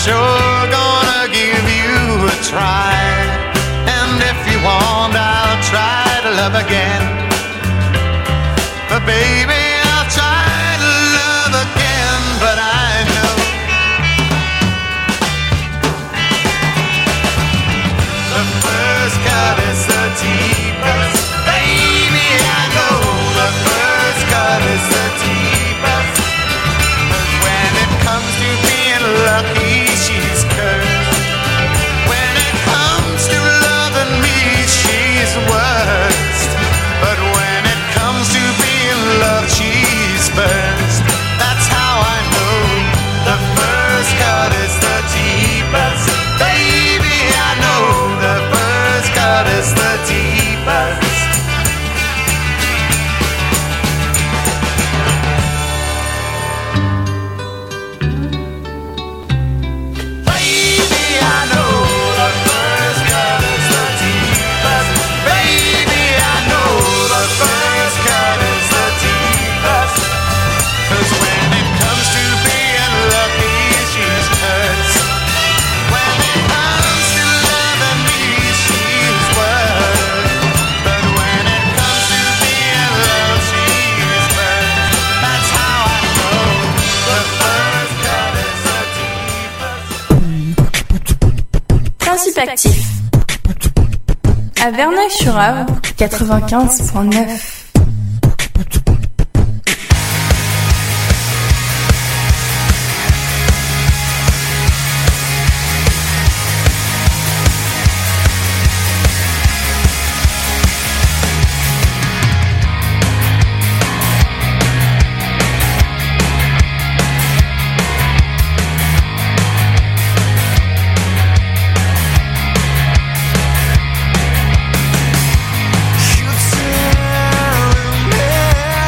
sure gonna give you a try. And if you want, I'll try to love again. But baby, I'll try to love again. But I know the first cut is the deepest. Baby, I know the first cut is the deepest. But when it comes to being lucky, she's cursed. When it comes to loving me, she's worst. But when it comes to being loved, she's first. That's how I know the first cut is the deepest. Baby, I know the first cut is the deepest. Principe actif. À Verneuil-sur-Avre, 95.9. You tell me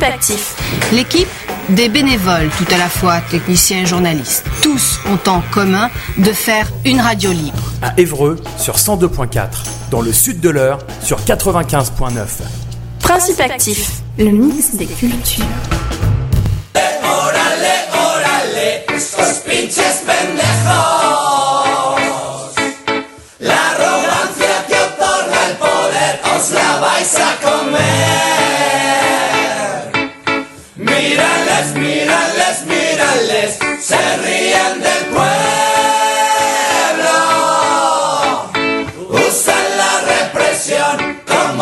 Actif. L'équipe, des bénévoles tout à la fois, techniciens et journalistes. Tous ont en commun de faire une radio libre. À Évreux sur 102.4, dans le sud de l'Eure sur 95.9. Principe Actif, le mix des cultures. Órale, órale, estos pinches pendejos. La arrogancia que otorga el poder os la vais a comer. Mírales, mírales, mírales, se ríen del pueblo. Usan la represión como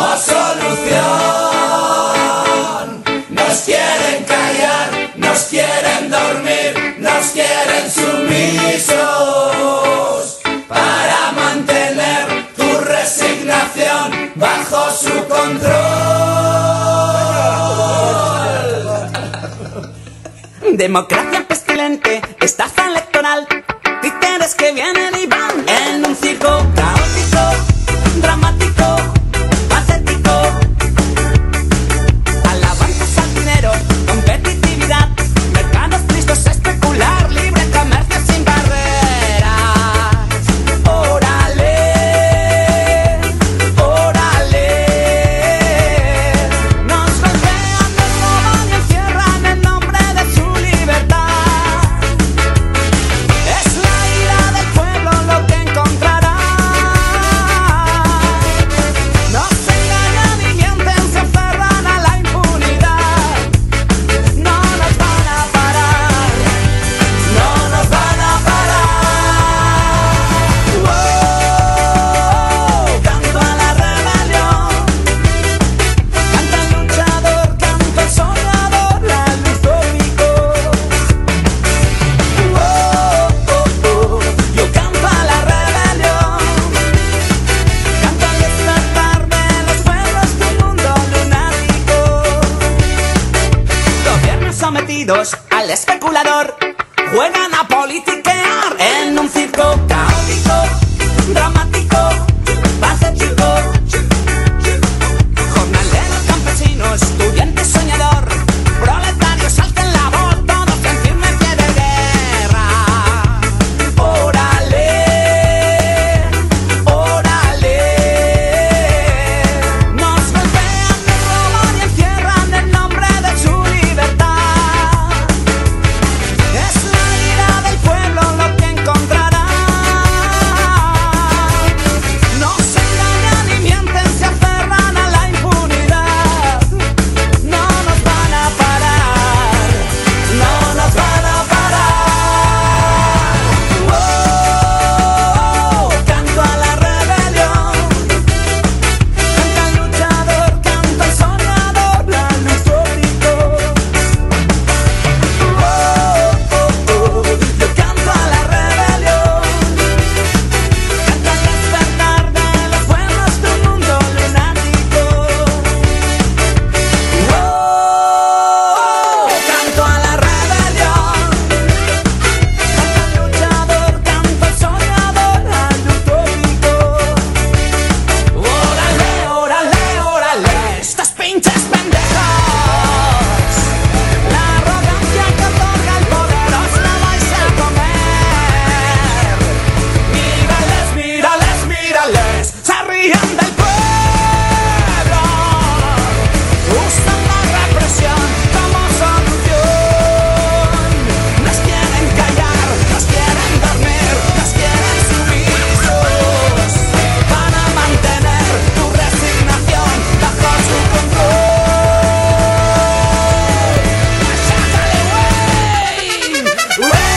solución. Nos quieren callar, nos quieren dormir, nos quieren sumisos para mantener tu resignación bajo su control. Democracia pestilente, estafa electoral, títeres que vienen y van en un circo caótico, dramático, patético. Alabanzas al dinero, competitividad, mercados listos a especular, libre comercio sin barreras. Órale, órale. Nos golpean, nos roban y encierran en nombre de su libertad. Es la ira del pueblo lo que encontrará. Nos engañan y mienten, se aferran a la impunidad. No nos van a parar, no nos van a parar. Wow, canto a la rebelión, canta el luchador, canta el soñador, la luz tópico. Wow, yo canto a la rebelión, canto al despertar de los pueblos de un mundo lunático. Gobiernos sometidos al especulador juegan a politiquear en un circo caótico, dramático, patético. Jornaleros, campesinos, estudiantes, soñador, proletarios, alcen la voz, todos en firme pie de guerra. Órale, órale. Nos golpean, nos roban y encierran en nombre de su libertad. Es la ira del pueblo lo que encontrará. Nos engañan y mienten, se aferran a la impunidad. No nos van a parar, no nos van a parar. Wow, canto a la rebelión, canta el luchador, canta el soñador, la luz tópico. Yo canto a la rebelión, canta el despertar de los pueblos de un mundo lunático. Canto a la rebelión, canta el luchador, canta el soñador, la luz tópico. Órale, órale, órale, estas pinches pendejos. La arrogancia que otorga el poder os la vais a comer. Mírales, mírales, mírales, se ríen del pueblo. Usan la represión como solución. Nos quieren callar, nos quieren dormir, nos quieren sumisos para mantener tu resignación bajo su control. ¡Sácale, güey! ¡Güey!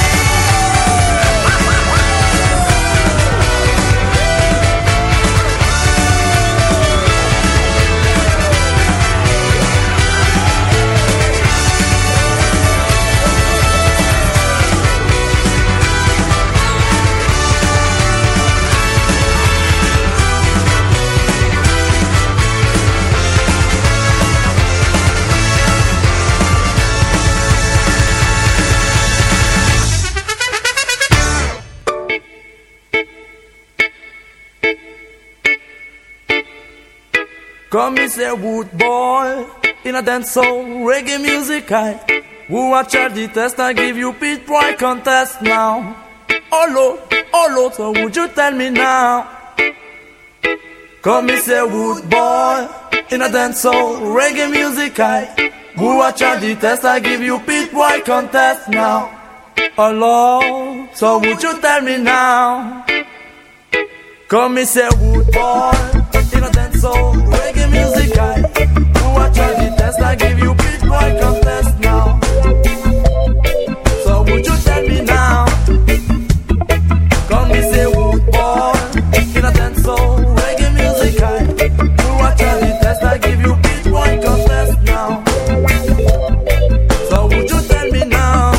Come, Mr. Wood Boy, in a dancehall reggae music. I who watch the test, I give you Pete Boy contest now. Oh Lord, so would you tell me now? Come me say wood boy, in a dancehall reggae music. I who watch the test, I give you Pete Boy contest now. Oh Lord, so would you tell me now? Come me say wood boy, in a dancehall reggae music. I who watch the test, I give you Pete Boy contest now. So would you tell me now? Come me say wood boy, in a dancehall reggae music. I who watch the test, I give you Pete Boy contest now. So would you tell me now?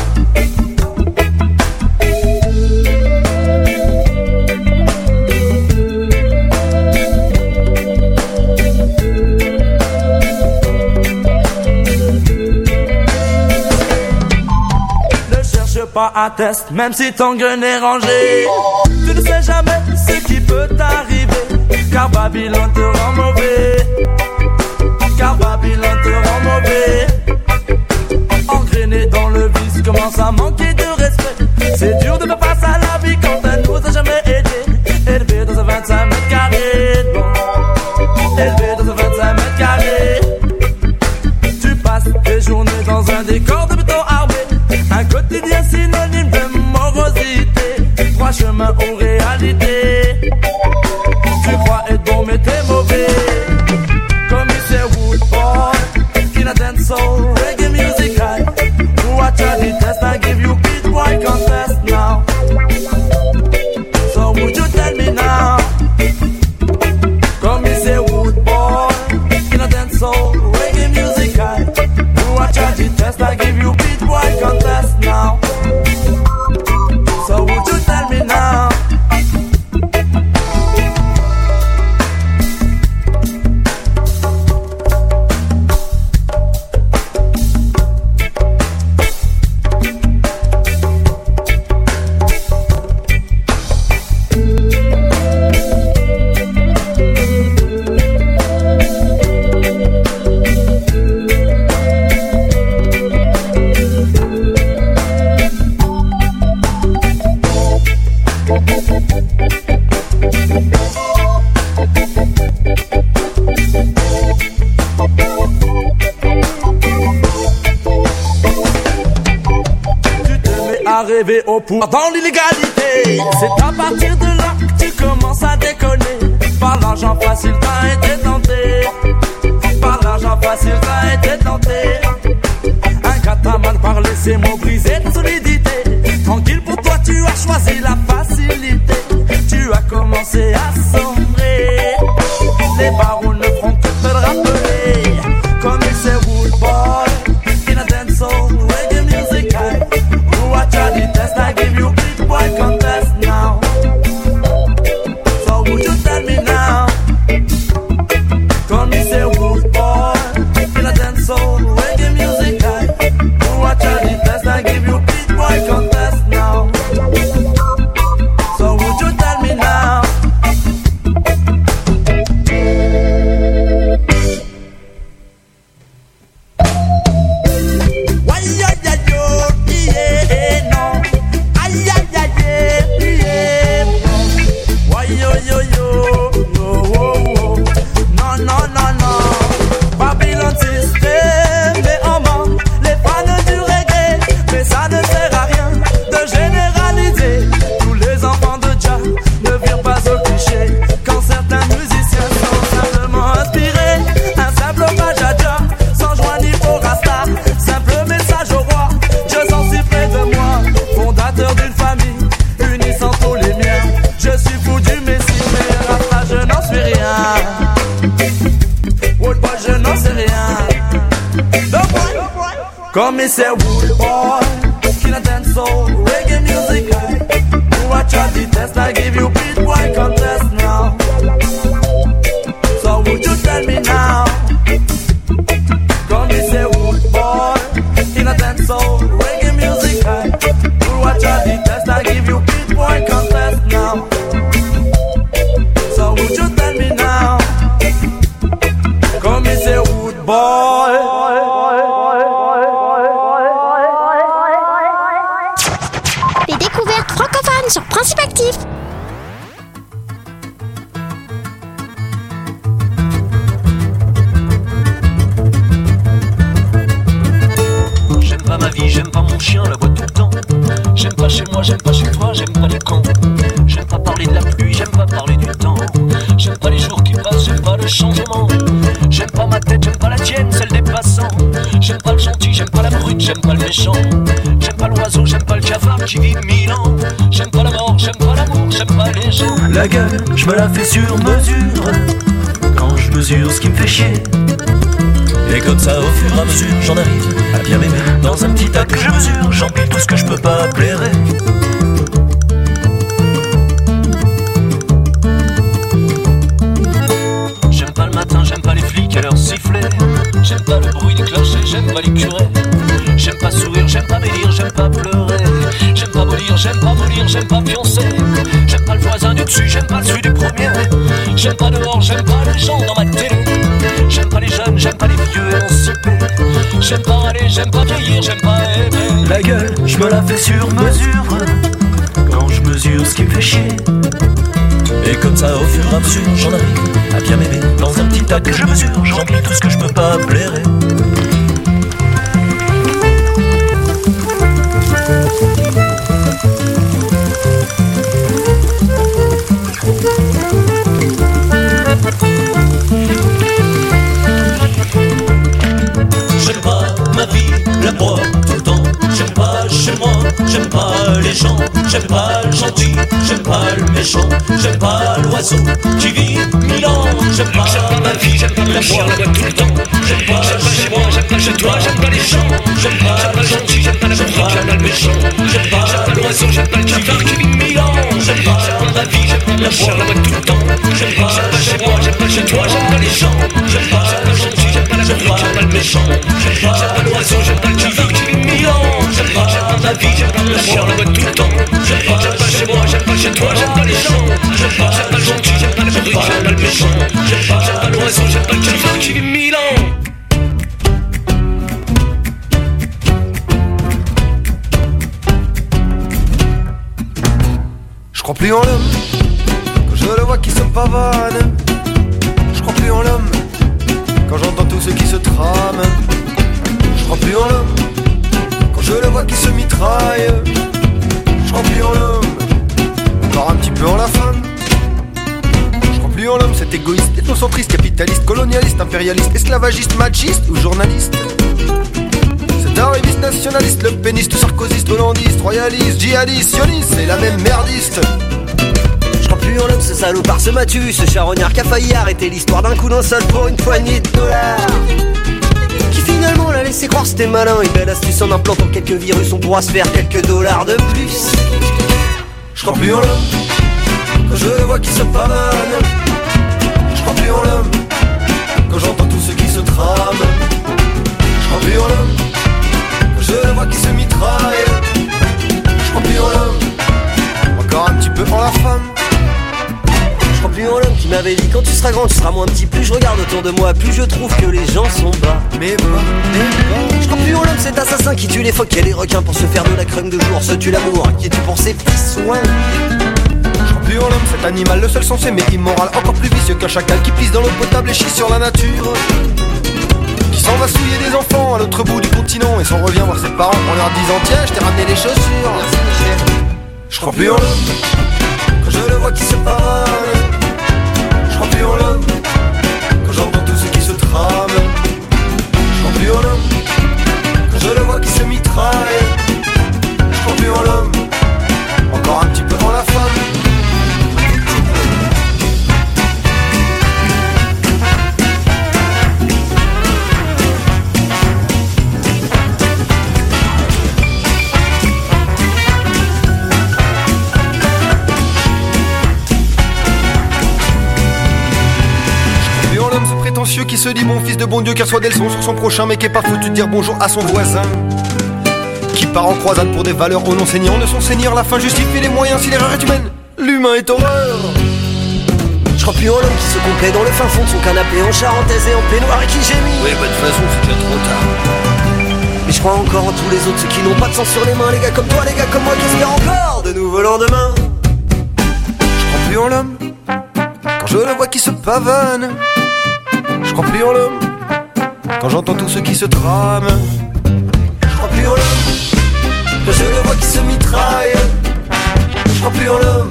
Pas un test, même si ton gun est rangé. Tu ne sais jamais ce qui peut t'arriver, car Babylone te rend mauvais. Car Babylone te rend mauvais. Engrainé dans le vice, commence à manquer de respect. C'est dur de faire face à la vie quand elle nous a jamais aidé. Élevé dans un 25 mètres carrés, bon. Élevé dans un 25 mètres carrés. Tu passes tes journées dans un décor de béton armé. Un quotidien synonyme de morosité. Trois chemins aux réalités. Tu crois être bon mais t'es mauvais. Comme il sait wood boy, in a dancehall reggae music. I watch the test, I give you Pete Boy contest now. So would you tell me now? Comme il sait wood boy, in a dancehall reggae music. I watch the test, I give you Pete Boy contest now. So would you tell me now? Rêver au pouvoir dans l'illégalité. C'est à partir de là que tu commences à déconner. Par l'argent facile t'as été tenté. Par l'argent facile t'as été tenté. Un cataman par ces mots brisés de solidité. Tranquille pour toi tu as choisi la facilité. Tu as commencé à sombrer. Les barons ne feront que te le rappeler. Comme il sait wood boy, in a dancehall reggae music. Watch out the test, I give you Pete Boy contest now. So would you tell me now? Come me say wood boy, in a dancehall reggae music. Watch out the test, I give you Pete Boy contest now. So would you tell me now? Come me say wood boy, in a dancehall reggae music. Watch out the test, I give you Pete Boy contest now. So would you tell me now? Come me say wood boy, in a dancehall reggae music. Watch out the test, I give you Pete Boy contest now. So would you tell me now? Come me say wood boy. sur Principe Actif. J'aime pas ma vie, j'aime pas mon chien, la voit tout le temps. J'aime pas chez moi, j'aime pas chez toi, j'aime pas les camps. J'aime pas parler de la pluie, j'aime pas parler du temps. J'aime pas les jours qui passent, j'aime pas le changement. J'aime pas ma tête, j'aime pas la tienne, celle des passants. J'aime pas le gentil, j'aime pas la brute, j'aime pas le méchant. J'aime pas l'oiseau, j'aime pas le cafard qui vit 1000 ans. J'aime pas la mort, j'aime pas l'amour, j'aime pas les gens. La gueule, je me la fais sur mesure quand je mesure ce qui me fait chier. Et comme ça au fur et à mesure j'en arrive à bien m'aimer. Dans un petit tas que je mesure, j'empile tout ce que je peux pas blairer. J'aime pas le matin, j'aime pas les flics à leur sifflet. J'aime pas le bruit des cloches et j'aime pas les curés. J'aime pas sourire, j'aime pas bénir, j'aime pas pleurer. J'aime pas mollir, j'aime pas mollir, j'aime pas pioncer. J'aime pas le voisin du dessus, j'aime pas celui du premier. J'aime pas dehors, j'aime pas les gens dans ma télé. J'aime pas les jeunes, j'aime pas les vieux émancipés. J'aime pas aller, j'aime pas vieillir, j'aime pas aimer. La gueule, je me la fais sur mesure quand je mesure ce qui me fait chier. Et comme ça au fur et à mesure j'en arrive à bien m'aimer. Dans un petit tas que je mesure, j'emplis tout ce que je peux pas blairer. J'aime pas ma vie, la boire tout le temps. J'aime pas chez moi, j'aime pas les gens. J'aime pas le gentil, j'aime pas le méchant. J'aime pas l'oiseau qui vit 1000 ans. J'aime pas ma vie, j'aime pas la chien, la boire tout le temps. J'aime pas chez moi, j'aime pas chez toi, j'aime pas les gens. J'aime pas le gentil, j'aime pas la brute, j'aime pas le méchant. J'aime pas l'oiseau, j'aime pas le cafard qui vit 1000 ans. J'aime pas ma vie, j'aime pas la chien, la boire tout le temps. J'aime pas chez moi, j'aime pas chez toi, j'aime pas les gens. J'aime pas le gentil, j'aime pas la brute, j'aime pas le méchant. J'aime pas l'oiseau, j'aime pas le cafard qui vit 1000 ans. J'aime pas ma vie, j'aime pas la chien, la boire tout le temps. J'aime pas chez moi, j'aime pas chez toi, j'aime pas les gens. J'aime pas le gentil, j'aime pas la brute, j'aime pas le méchant. J'aime pas l'oiseau, j'aime pas le cafard qui vit 1000 ans. Je crois plus en l'homme quand je le vois qui se pavane. Je crois plus en l'homme quand j'entends tous ceux qui se trament. Je crois plus en l'homme quand je le vois qui se mitraille. Je crois plus en l'homme, encore un petit peu en la femme. Je crois plus en l'homme, cet égoïste, ethnocentriste, capitaliste, colonialiste, impérialiste, esclavagiste, machiste ou journaliste. Cet arriviste nationaliste, le péniste, sarkozyste, hollandiste, royaliste, djihadiste, sioniste, c'est la même merdiste. Je crois plus en l'homme, ce salopard, ce Mathieu, ce charognard qui a failli arrêter l'histoire d'un coup d'un seul pour une poignée de dollars. Qui finalement l'a laissé croire c'était malin, une belle astuce en implantant quelques virus, on pourra se faire quelques dollars de plus. Je crois plus en l'homme quand je le vois qui se pavane. Je crois plus en l'homme quand j'entends tous ceux qui se trament. Je crois plus en l'homme quand je le vois qui se mitraille. Je crois plus en l'homme, encore un petit peu en la femme. Je crois plus en l'homme qui m'avait dit quand tu seras grand tu seras moins petit. Plus je regarde autour de moi, plus je trouve que les gens sont bas. Mais bon, je crois plus en l'homme, cet assassin qui tue les phoques et les requins pour se faire de la crème de jour. Ce tue l'amour, qui tue pour ses petits soins. Je crois plus en l'homme, cet animal, le seul sensé mais immoral, encore plus vicieux qu'un chacal qui pisse dans l'eau potable et chie sur la nature. Qui s'en va souiller des enfants à l'autre bout du continent et s'en revient voir ses parents en leur disant tiens, je t'ai ramené les chaussures. Merci Michel. Je crois plus en l'homme quand je le vois qui se pavane. Je crois plus en l'homme quand j'entends tous ceux qui se trament. Je crois plus en l'homme quand je le vois qui se mitraille. Je crois plus en l'homme, encore un petit peu en la femme. Qui se dit bon fils de bon Dieu qui reçoit des leçons sur son prochain mais qui est pas foutu de dire bonjour à son voisin. Qui part en croisade pour des valeurs au non-seigneur de son seigneur. La fin justifie les moyens si l'erreur est humaine. L'humain est horreur. Je crois plus en l'homme qui se complaît dans le fin fond de son canapé en charentaise et en peignoir et qui gémit. Oui bah de toute façon c'est déjà trop tard. Mais je crois encore en tous les autres ceux qui n'ont pas de sang sur les mains. Les gars comme toi, les gars comme moi qui espèrent encore de nouveaux lendemains. pavane. Je crois plus en l'homme quand j'entends tout ce qui se trame. Je crois plus en l'homme quand je le vois qui se mitraille. Je crois plus en l'homme.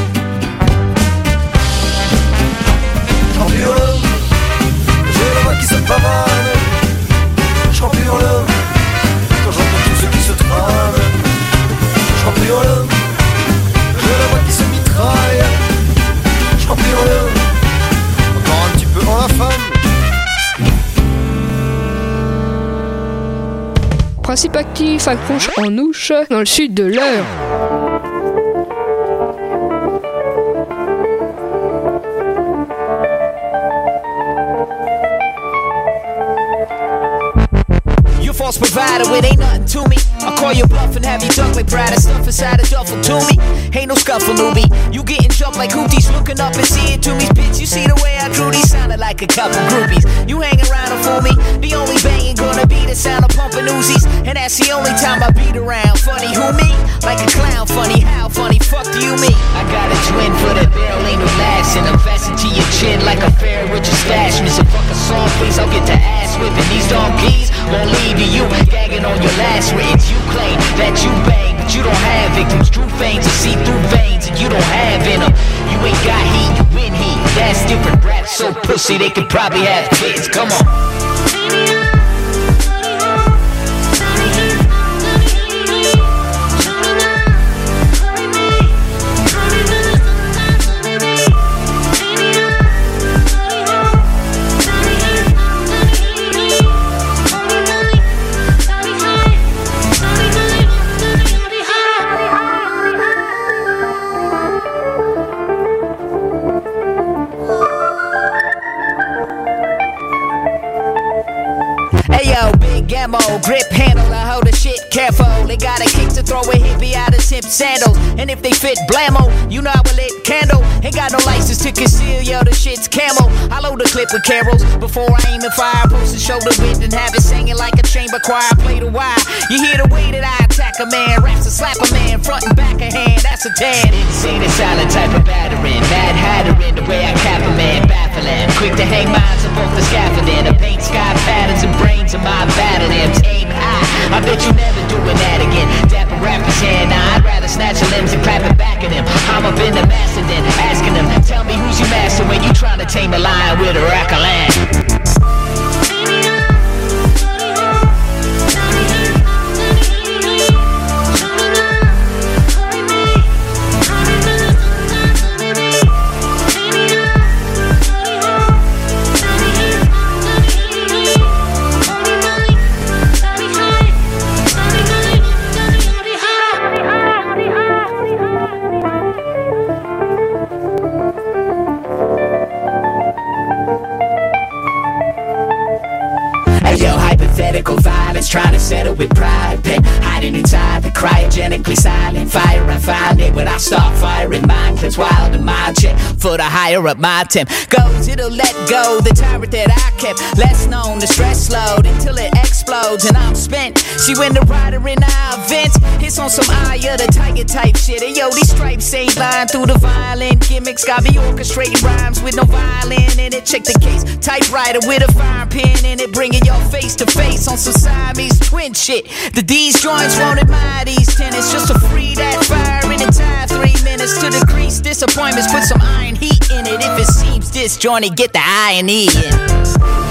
Je crois plus en l'homme quand je le vois qui se pavane. Je crois plus en l'homme quand j'entends tout ce qui se trame. Je crois plus en l'homme quand je le vois qui se mitraille. Je crois plus en l'homme. Encore un petit peu en la femme. Principe actif accroche en ouche dans le sud de l'Eure. False provider, it ain't nothing to me. I'll call you bluff and have you duck like Brad and stuff inside a duffel to me. Ain't no scuffle, newbie. You getting jumped like hooties, looking up and see it to me. Bitch, you see the way I drew these? Sounded like a couple groupies. You hang around and fool me. The only banging gonna be the sound of pumping Uzis. And that's the only time I beat around. Funny who me? Like a clown, funny how? Funny fuck do you mean? I got a twin for the barrel, ain't no last. And I'm fastened to your chin like a fair with your stash. Miss a fucking song, please, I'll get to ass whipping. These donkeys won't leave you gagging on your last written. You claim that you bang, but you don't have victims. True veins and see-through veins, and you don't have in them. You ain't got heat, you win heat. That's different. Rats so pussy they could probably have kids. Come on. Ammo, grip handle, I hold the shit careful. They got a kick to throw a hippie out of hip sandals. And if they fit blammo, you know I will lit candle. Ain't got no license to conceal, yo, the shit's camo. I load the clip with carols before I aim and fire. Post and shoulder width and have it singing like a chamber choir. Play the wire, you hear the way that I attack a man. Raps to slap a man, front and back a hand, that's a tan. Insane and silent type of battering. Mad hatter in the way I cap a man, baffling. Quick to hang minds up off the scaffolding. To paint sky patterns and brains in my battle. Aim high, I bet you never doing that again. Dapper rappers here, nah, I'd rather snatch your limbs and clap it back at him. I'm up in the master then, asking them, tell me who's your master when you trying to tame a lion with a rack of land. Violence, trying to settle with pride, then hiding inside the cryogenically silent fire. I find it when I start firing. Mind cleanse wild and mind check for the higher up my temp goes. It'll let go the tyrant that I kept. Less known, the stress load until it explodes and I'm spent. See when the rider in our events hits on some eye of the tiger type shit. And yo, these stripes ain't lying through the violent gimmicks. Got me orchestrating rhymes with no violin in it. Check the case, typewriter with a fire pen in it. Bringing your face to face on some Siamese twin shit. The D's joints won't admire these tenants. Just to free that fire in a time 3 minutes. To decrease disappointments, put some iron heat in it. If it seems disjointed, get the irony in.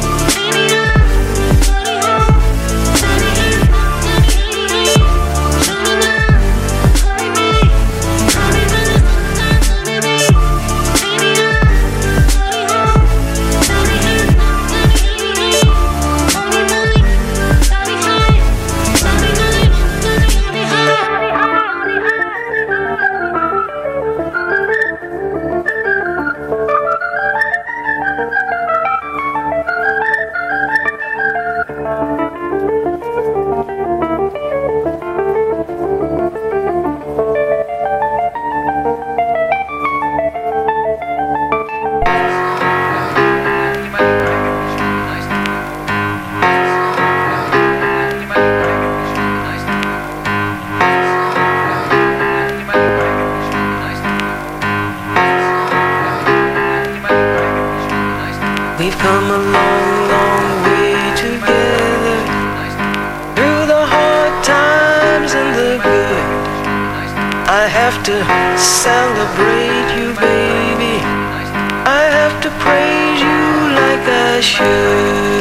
I have to celebrate you, baby. I have to praise you like I should.